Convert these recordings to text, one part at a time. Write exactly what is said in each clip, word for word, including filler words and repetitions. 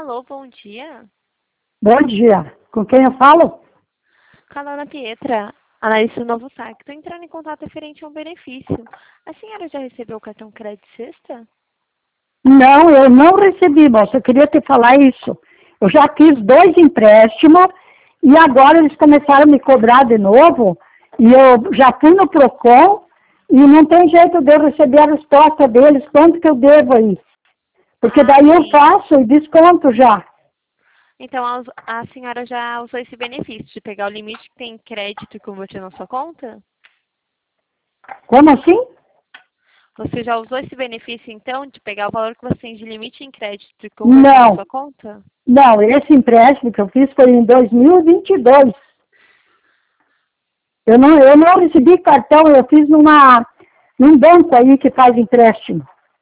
Alô, bom dia. Bom dia. Com quem eu falo? Com a Ana Pietra, analista do Novo Saque. Estou entrando em contato referente a um benefício. A senhora já recebeu o cartão crédito sexta? Não, eu não recebi, moça. Eu queria te falar isso. Eu já fiz dois empréstimos e agora eles começaram a me cobrar de novo. E eu já fui no Procon e não tem jeito de eu receber a resposta deles, quanto que eu devo aí. Porque Ah, daí eu sim. faço e desconto já. Então, a, us- a senhora já usou esse benefício de pegar o limite que tem crédito e converter na sua conta? Como assim? Você já usou esse benefício, então, de pegar o valor que você tem de limite em crédito e converter na Não, sua conta? não. Esse empréstimo que eu fiz foi em dois mil e vinte e dois. Eu não, eu não recebi cartão, eu fiz numa, num banco aí que faz empréstimo.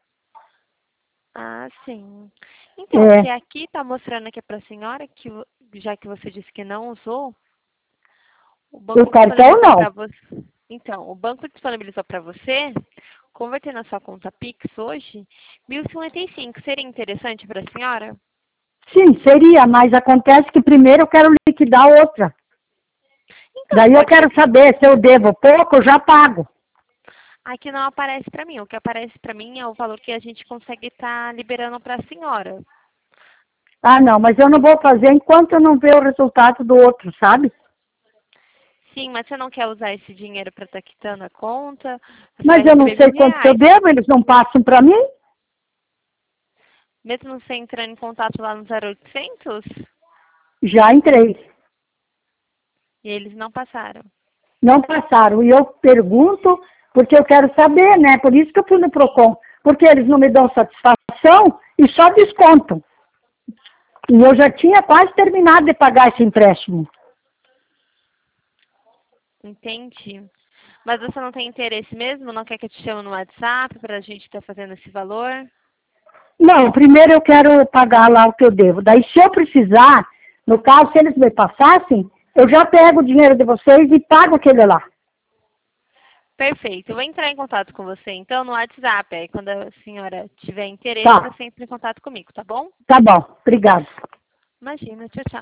Ah, sim. Então, É, porque aqui está mostrando aqui para a senhora que, vo- já que você disse que não usou, o o banco cartão disponibilizou não. para você. Então, o banco disponibilizou para você converter na sua conta Pix hoje mil e cinquenta e cinco. Seria interessante para a senhora? Sim, seria, mas acontece que primeiro eu quero liquidar outra. Então, Daí eu pode ser quero que saber se eu devo pouco, eu já pago. aqui não aparece para mim. O que aparece para mim é o valor que a gente consegue estar liberando para a senhora. Ah, não, mas eu não vou fazer enquanto eu não ver o resultado do outro, sabe? Sim, mas você não quer usar esse dinheiro para estar quitando a conta? Você vai Mas eu não receber mil sei quanto que eu reais. devo, eles não passam para mim? Mesmo você entrando em contato lá no zero oitocentos, Já entrei. e eles não passaram. Não passaram. E eu pergunto, porque eu quero saber, né? Por isso que eu fui no Procon. Porque eles não me dão satisfação e só descontam. E eu já tinha quase terminado de pagar esse empréstimo. Entendi. Mas você não tem interesse mesmo? Não quer que eu te chame no WhatsApp para a gente estar fazendo esse valor? Não, primeiro eu quero pagar lá o que eu devo. Daí, se eu precisar, no caso, se eles me passassem, eu já pego o dinheiro de vocês e pago aquele lá. Perfeito. Eu vou entrar em contato com você, então, no WhatsApp. Aí, quando a senhora tiver interesse, Tá, você entra em contato comigo, tá bom? tá bom. Obrigado. Imagina. Tchau, tchau.